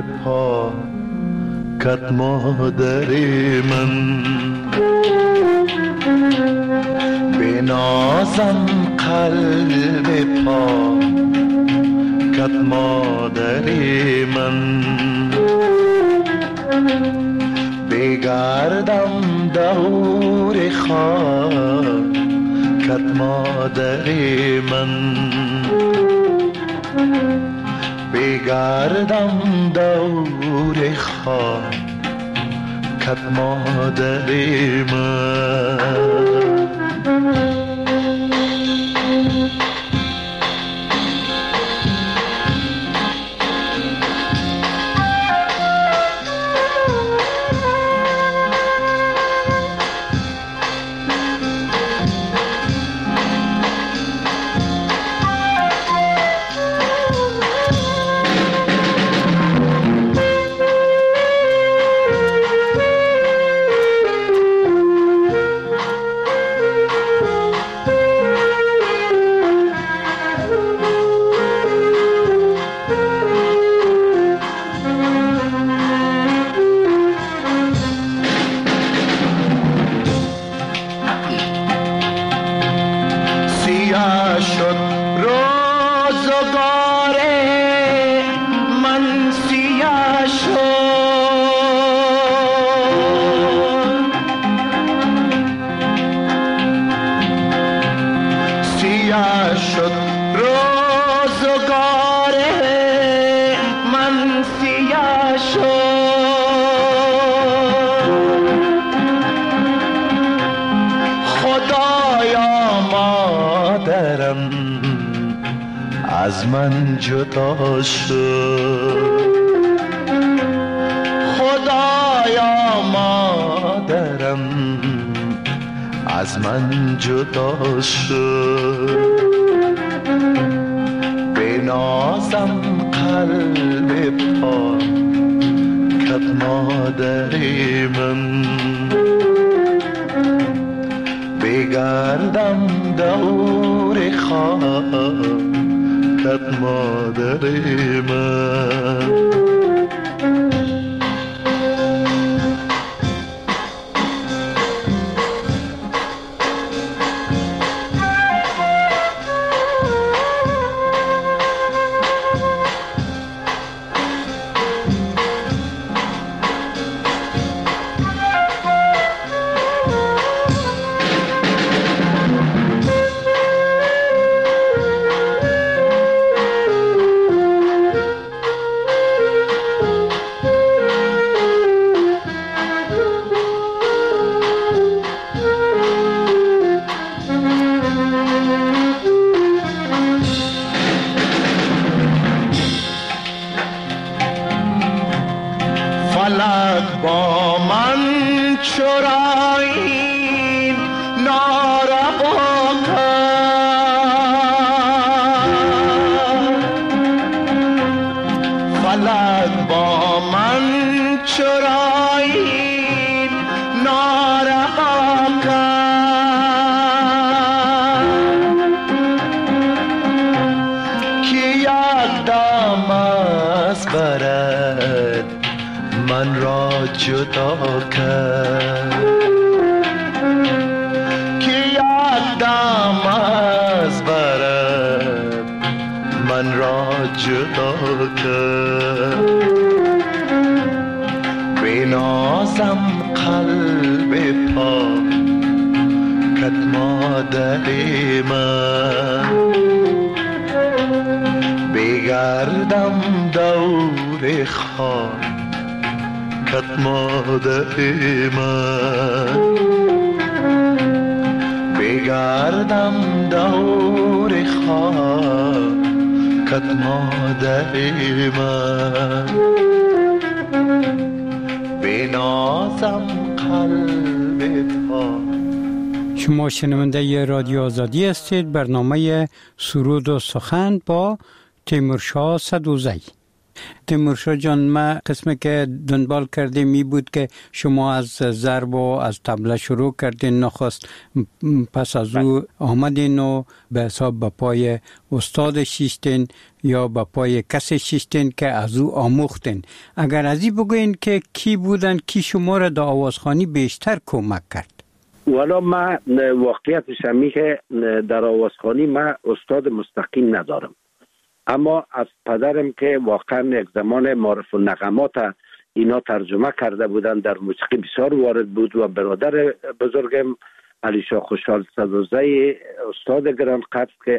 پاکت مادری من، بنازم قلب پاکت مادری من، بگردم دور خاکت مادری من، بگردم دور خاکت مادری من. از من جدا شد. خدایا مادرم از من جدا شد. به نازم قلب پاکت مادر من، بگردم دور خاکت مادر من. فلک با من چرایی ناروا کرد. فلک با من چرایی ناروا کرد که یک دم از برد من را جدا کرد. که یک دم از برد من را جدا کرد. به نازم قلب پاکت مادر من، بگردم دور خاکت مادر من، بگردم دور خاکت مادر من، بنازم قلب پاک. شما شنونده رادیو آزادی هستید. برنامه سرود و سخن با تیمورشاه سدوزی. تیمورشاه جان، ما قسمی که دنبال کردیم می بود که شما از ضرب و از طبله شروع کردین، نخست پس از او آمدین و به حساب به پای استاد شیشتین یا به پای کسی شیشتین که از او آموختین. اگر از این بگوین که کی بودن، کی شما را در آوازخوانی بیشتر کمک کرد؟ والا ما واقعیتش همی که در آوازخوانی ما استاد مستقیم ندارم، اما از پدرم که واقعا یک زمان معرف النغمات اینا ترجمه کرده بودن، در موسیقی بسیار وارد بود، و برادر بزرگم علی شاه خوشحال سدوزی استاد گران قدر که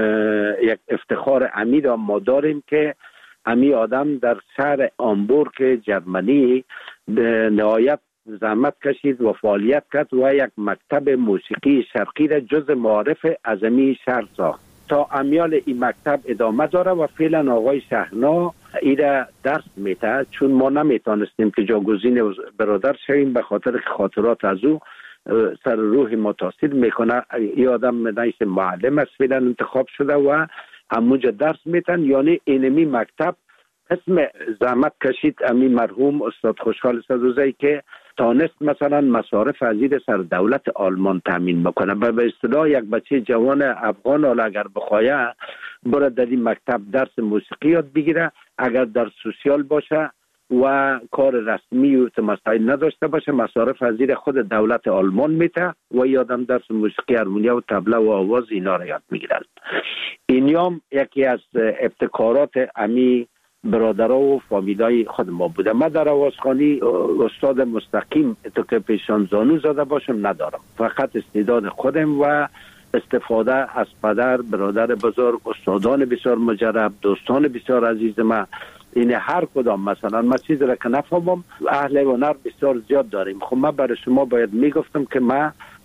یک افتخار عمید ما داریم که امی آدم در شهر آمبورگ جرمنی به نهایت زحمت کشید و فعالیت کرد و یک مکتب موسیقی شرقی را جز معارف اعظمی شهر ساخت تا امیال این مکتب ادامه داره و فعلا آقای شهنا ایره درس میده، چون ما نمیتونستیم که جاگزین برادر شویم به خاطر خاطرات از او سر روح ما تاثیر میکنه. این آدم نیست معلم است، فعلا انتخاب شده و همونجا درس میتن. یعنی اینمی مکتب اسم زحمت کشید امی مرحوم استاد خوشحال سدوزی که تانست مثلا مصارف ازیر سر دولت آلمان تامین بکنه. به اصطلاح یک بچه جوان افغان حالا اگر بخواه برای در این مکتب درس موسیقی یاد بگیره، اگر در سوسیال باشه و کار رسمی و مسائل نداشته باشه، مصارف ازیر خود دولت آلمان میته و یادم درس موسیقی هارمونیا و طبله و آواز اینا را یاد میگیرن. اینیام یکی از ابتکارات امی برادرها و فامیلای خود ما بوده. من در آوازخوانی استاد مستقیم تو که پیشان زانو زده باشم ندارم، فقط استعداد خودم و استفاده از پدر، برادر بزرگ، استادان بسیار مجرب، دوستان بسیار عزیز من. این هر کدام مثلا من چیزی را که نفهمم اهل هنر بسیار زیاد داریم. خب من برای شما باید میگفتم که من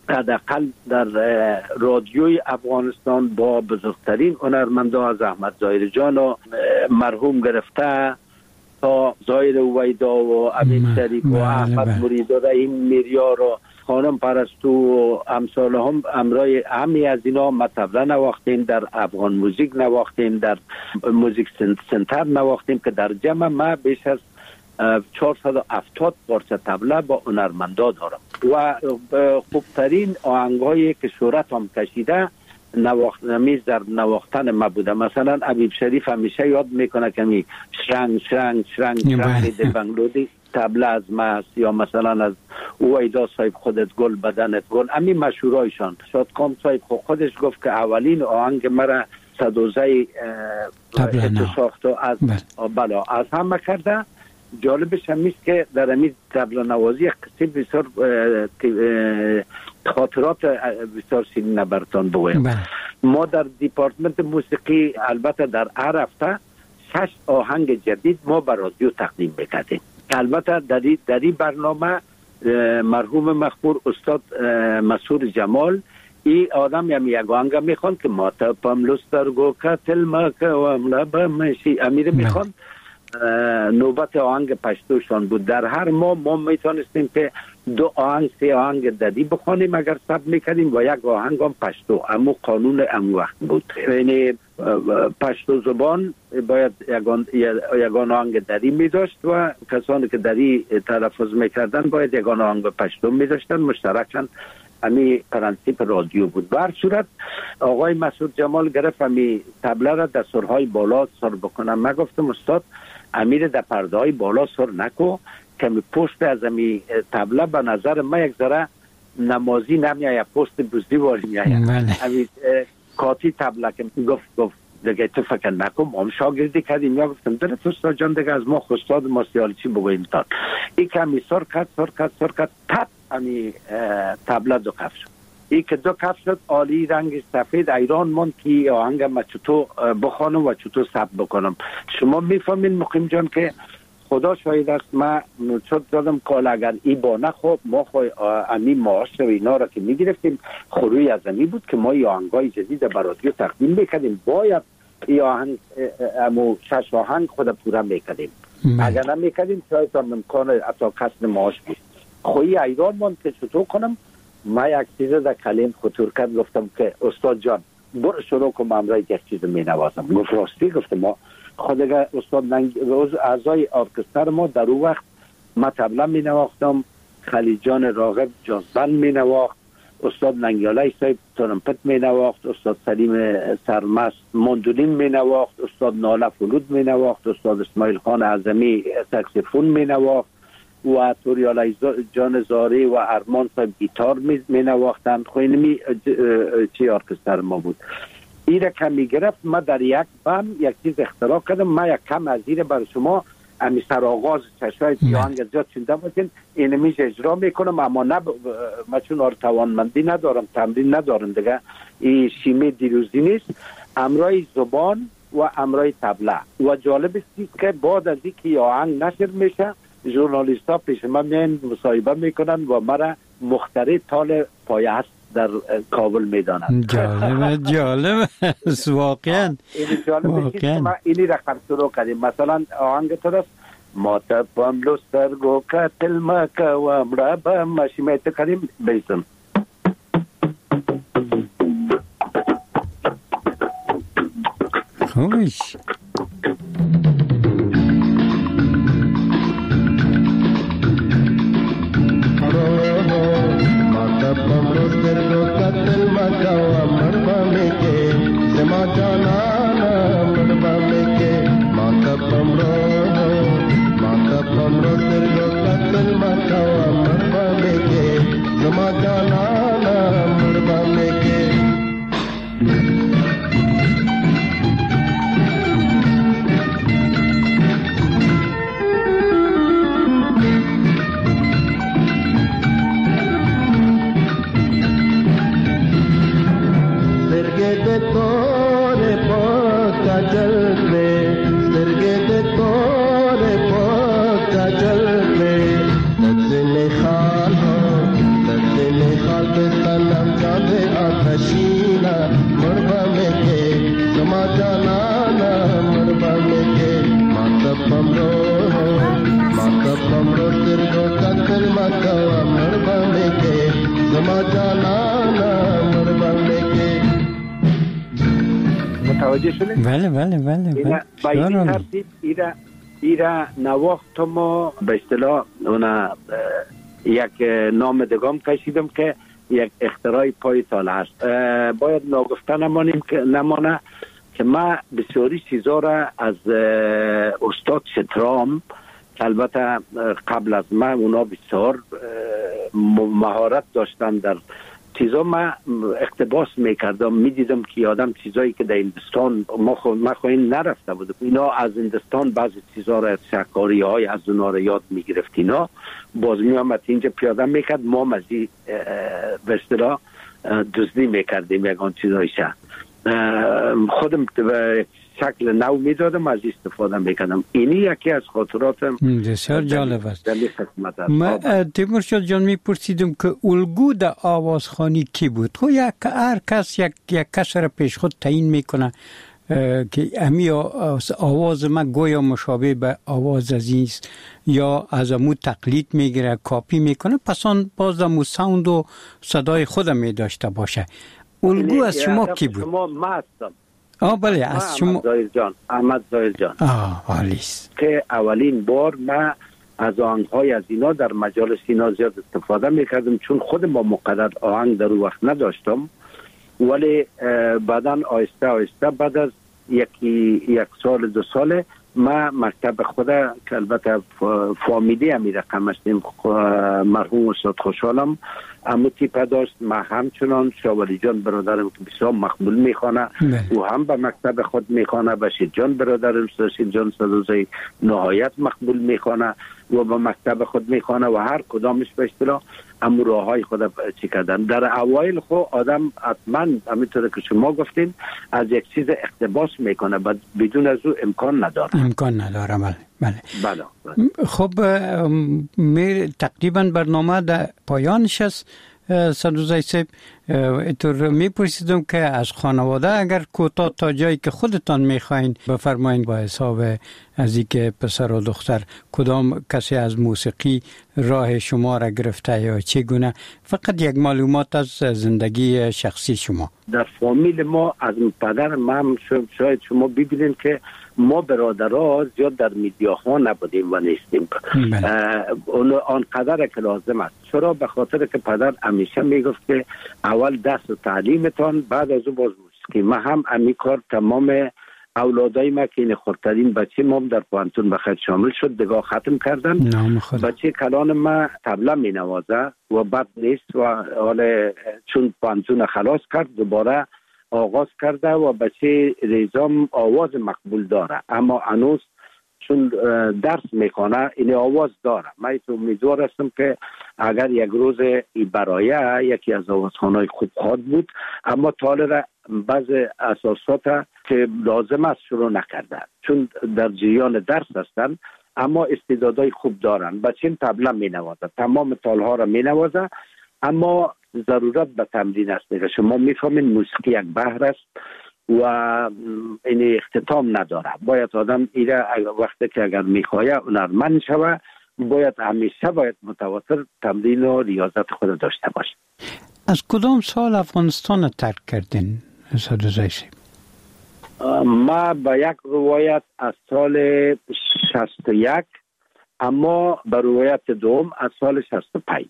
حداقل در رادیوی افغانستان با بزرگترین هنرمندا از احمد ظاهر جان و مرحوم گرفته تا ظاهر ویدا و امین شریف و احمد مرید و رحیم میریار و خانم پرستو و امثال هم امرای همی از اینا مطبله نواختیم، در افغان موزیک نواختیم، در موزیک سنتر نواختیم که در جمع ما بیش از 470 پارچه طبله با هنرمندا دارم و خوبترین آهنگایی که صورت هم کشیده نمیز در نواختن ما بوده. مثلا حبیب شریف همیشه یاد میکنه که می شرنگ شرنگ شرنگ شرنگ دل بنگلودی طبله از ما است، یا مثلا از اویدا صاحب خودت گل بدنت گل، همین مشهورایشان. شادکام صاحب خودش گفت که اولین آهنگ مرا صدوزه ساخت و از بلا از همه کرده. جالبش همیست که در همین طبله نوازی قصه بسیار خاطرات بسیار سینه براتان بگویم. ما در دیپارتمنت موسیقی البته در هر هفته 6 آهنگ جدید ما به رادیو تقدیم میکردیم. البته در این برنامه مرحوم مخبور استاد مسعود جمال این آدم هم یک آهنگ میخوان که ما تپم لسترگو کتل مکه و لبمشی امیر میخوان. نوبت آهنگ پشتوشان بود. در هر ما میتونستیم که 2 آهنگ 3 آهنگ ددی بخونیم اگر ثبت میکردیم و یک آهنگ هم پشتو. اما قانون ام وقت بود، یعنی پشتو زبان باید یگان آهنگ دری میداشت و کسانی که دری تلفظ میکردن باید یگان آهنگ پشتو میداشتن. مشترکاً امی پرنسیپ رادیو بود. به هر صورت آقای مسعود جمال گرفت امی طبله را در سرهای بالا سر بکنم. من گفتم استاد امیر در پرده های بالا سر نکو که می پشت از امی طبله به نظر من یک ذره نمازی نمیاید، پشت بزدی واری میاید. امی کاتی طبله که گفت دیگه تو فکر نکن، ما هم شاگردی کردیم. یا گفتم درست استاد جان دیگه از ما خستاد ما سیالی چی بگویم تان ای که امی سر کد تپ امی طبله 2 کف شد. ای که 2 کف شد عالی رنگ سفید ایران من که آهنگ ما چطور بخوانم و چطور ثبت بکنم. شما میفهمین مقیم جان که خدا شاید است ما نوچت دادم کال اگر ای با نخواب ما امی معاش و اینا را که میگرفتیم خروی از امی بود که ما ای آهنگای جدید برادیو تقدیم میکردیم. باید ای آهنگ امو 6 آهنگ خود پورا میکردیم. اگر نمیکردیم شاید هم امکان اتا کسن معاش بود. خویی ایران من که چطور کنم. ما یک چیز در کلیم خطور کرد، گفتم که استاد جان برو شروع کنم امرای یک چیز می نوازم. گفت راستی؟ گفتم ما خود استاد اعضای ارکستر ما در اون وقت ما طبله می نواختم، خلیجان راغب جازبند می نواخت، استاد ننگیالای صاحب ترمپت می نواخت، استاد سلیم سرمست ماندولین می نواخت، استاد ناله فلود می نواخت، استاد اسماعیل خان اعظمی ساکسیفون می نواخت و توریالای جان زاری و ارمان صاحب گیتار می نواختند. خوینمی چی ارکستر ما بود. این را که می گرفت ما در یک بم یک چیز اختراع کردم. ما یک کم از این بر شما امی سر آغاز چشای آهنگ زیاد چونده بودین اینمیش اجرا میکنم، اما ما چون توانمندی ندارم، تمرین ندارم دیگه، این شیمی دیروزی نیست. امرای زبان و امرای طبله. و جالب است که بعد از اینکه آهنگ نشر میشه ژورنالیست ها پیش من میان مصاحبه میکنن و مرا مخترع تال پایه هست در کابل میدانند. جالب واقعا. ما اینی رقم شروع کردیم. مثلا آهنگ تو است ما تپم لسترگو کتل مکه و مرابا ماشی میت کردیم بیزم خوش متوجه شدید؟ بله بله بله با این ترتیب ایره نواخت ما به اصطلاح یک نام دگام کشیدم که یک اختراع پای سال هست. باید ناگفته نمانه که ما بسیاری چیزا را از استاد سترام که البته قبل از من اونا بسیار مهارت داشتن در چیزا، ما اقتباس میکردم، میدیدم که آدم چیزایی که در هندوستان ما خواهیم نرفته بودم، اینا از هندوستان بعضی چیزا را، شکاری های از اونا را یاد میگرفت، اینا باز میامد اینجا پیاده میکرد، ما مزی به اصطلاح دزدی میکردیم یکان چیزایشه، خودم به شکل نو میدادم، از استفاده میکردم. اینی یکی از خاطراتم بسیار جالب است. من تیمورشاه جان میپرسیدم که الگو در آوازخوانی کی بود؟ خب هر کس یک کس را پیش خود تعیین میکنه که امی آواز ما گویا مشابه به آواز عزیز یا از امو تقلید میگیره، کاپی میکنه، پس آن باز امو ساوند و صدای خودم میداشته باشه. الگو از شما کی بود؟ شما ما هستم. بله از شما. احمد ظاهر جان. عالیست. که اولین بار ما از آهنگ‌های از اینا در مجالس اینا زیاد استفاده میکردم، چون خود ما مقدر آهنگ در وقت نداشتم، ولی بعداً آهسته آهسته بعد از یک سال 2 سال ما مکتب خدا که البته فامیلی همی رقم هستیم، مرحوم استاد خوشحالم اموتی پداشت، ما همچنان شاولی جان برادرم که بسیار مقبول میخوانه و هم به مکتب خود میخوانه، بشیر جان برادرم بشیر جان صدوزی نهایت مقبول میخوانه و به مکتب خود میخوانه و هر کدامش به اصطلاح امو راه های خود چی کردن. در اوایل خود آدم حتما همینطور که شما گفتین از یک چیز اقتباس میکنه، بدون از او امکان نداره. بله. خب تقریبا برنامه در پایانش است. صدوزی صاحب اینطور میپرسیدم که از خانواده اگر کوتاه تا جایی که خودتان میخواین بفرمایین، با حساب از اینکه پسر و دختر کدام کسی از موسیقی راه شما را گرفته یا چگونه، فقط یک معلومات از زندگی شخصی شما. در فامیل ما از پدر من شاید شما ببینید که ما برادرها زیاد در میدیاها نبودیم و نیستیم. آنقدر که لازم است. چرا؟ به خاطر که پدر همیشه میگفت که اول دست و تعلیمتان، بعد از او باز موسیقی. ما هم امی کار تمام اولادای ما که این خردترین بچه ما در پانتون بخیر شامل شد، دگاه ختم کردن. بچه کلان ما طبله می نوازه و بد نیست و حال چون پانتون خلاص کرد دوباره آغاز کرده و بچه ریزام آواز مقبول داره، اما هنوز چون درس میکنه این آواز داره. من امیدوار هستم که اگر یک روز برای یکی از آوازخوانای خوب خواهد بود، اما طالب بعض اساسات که لازم است شروع نکرده، چون در جریان درس هستن اما استعدادای خوب دارن. بچه طبله می نوازه، تمام تالها را می نوازه، اما ضرورت به تمرین است. شما میفهمین موسیقی یک بحر است و این اختتام نداره. باید آدم ایره وقتی که اگر میخواه هنرمند شوه، باید همیشه متواتر تمرین و ریاضت خود داشته باشه. از کدام سال افغانستان ترک کردین صدوزی صاحب؟ ما به یک روایت از سال 61، اما به روایت دوم از سال 65.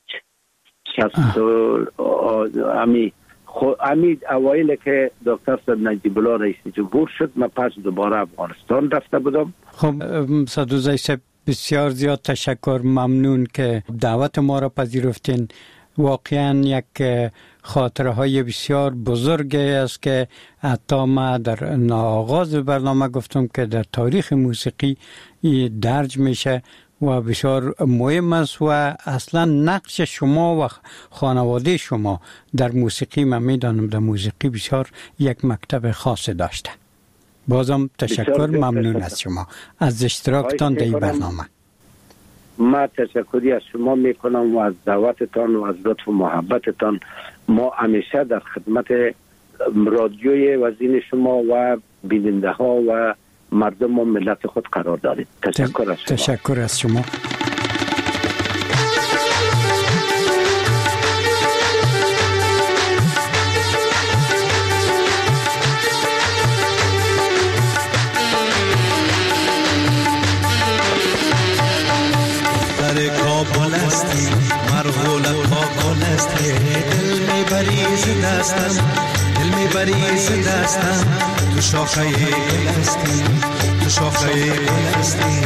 امی اوایل که دکتر صاحب نجیب الله رئیس جمهور شد، من پس دوباره افغانستان رفته بودم. خب صدوزی صاحب بسیار زیاد تشکر، ممنون که دعوت ما را پذیرفتین. واقعا یک خاطره های بسیار بزرگی است که حتی ما در آغاز برنامه گفتم که در تاریخ موسیقی درج میشه و بسیار مهم است و اصلا نقش شما و خانواده شما در موسیقی، من میدانم در موسیقی بسیار یک مکتب خاص داشته. بازم تشکر، ممنون از شما از اشتراکتان در این برنامه. ما تشکری از شما میکنم و از دعوتتان و از لطف و محبتتان. ما همیشه در خدمت رادیوی وزین شما و بیننده ها و مردم و ملت خود قرار دارید. تشکر از شما. تشکر از شما. گل استی مرغولت با گل استی دل میبری ز دستم دل میبری ز دستم تو شاخه گل استی تو شاخه گل استی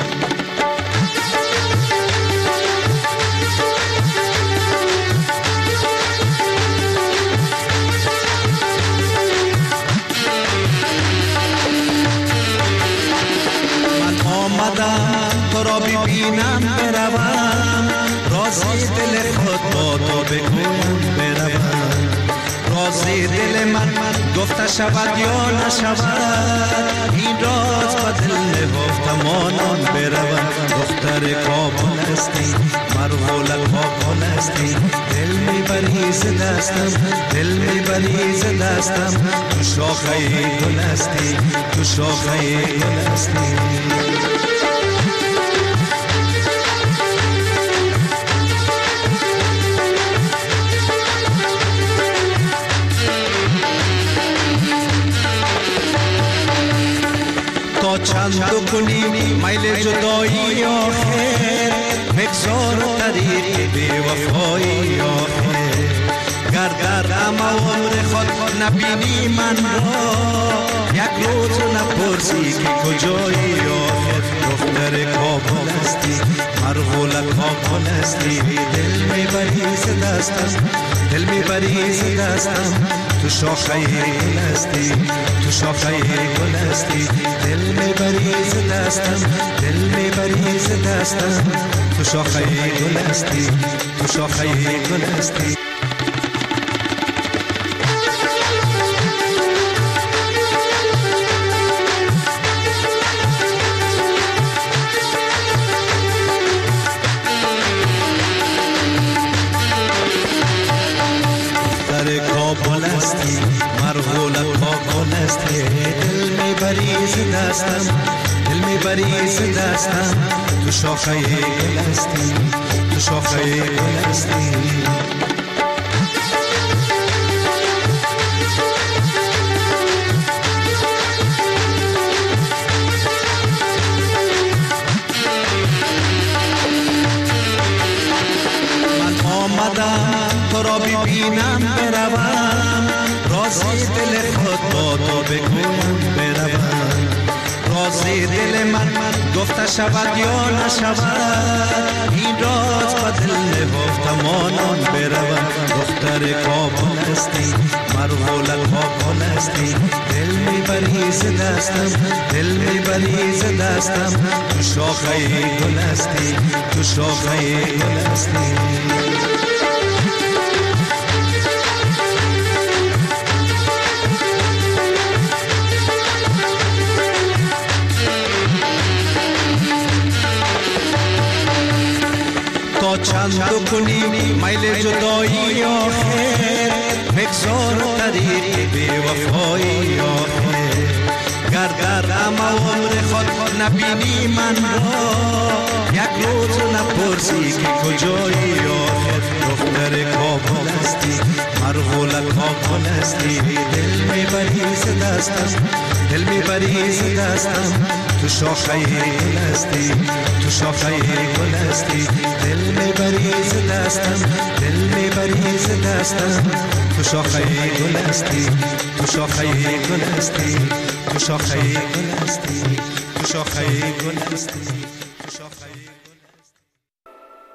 تو را ببینم بروم رازی دل خود با تو بگویم بروم رازی دل من گفته شود یا نشود این راز با دل نهفته مانم بروم دختر کابل هستی مرغولت با گل هستی دل میبری ز دستم دل میبری ز دستم تو شاخه گل هستی تو شاخه گل هستی تا چند کنی میل جدایی آخر بگذار طریق بی وفایی آخر گر در عمر خود نبینی من را یک روز نپرسی که کجایی آخر دختر کابل هستی مرغولت کابل هستی دل میبری ز دستم دل میبری ز دستم تو شاخه گل هستی تو شاخه گل هستی دل میبری ز دستم دل میبری ز دستم تو شاخه گل هستی تو شاخه گل هستی کابل هستی مرغولت با گل هستی دل میبری ز دستم دل میبری ز دستم تو شاخه گل هستی تو شاخه گل هستی تو را ببینم بروم رازی دل خود با تو بگویم بروم رازی دل من گفته شود یا نشود این راز با دل نهفته مانم بروم دختر کابل هستی مرغولت با گل هستی دل میبری ز دستم دل میبری ز دستم تو شاخه گل هستی تو شاخه گل هستی تا چند کنی میل جدایی آخر بگذار طریق بی وفایی آخر گر در عمر خود نبینی من را یک روز نپرسی که کجایی آخر دختر کابل هستی مرغولت کابل هستی دل میبری ز دستم دل میبری ز دستم تو شاخه گل هستی تو شاخه گل هستی دل میبری ز دستم دل میبری ز دستم تو شاخه گل هستی تو شاخه گل هستی تو شاخه گل هستی تو شاخه گل هستی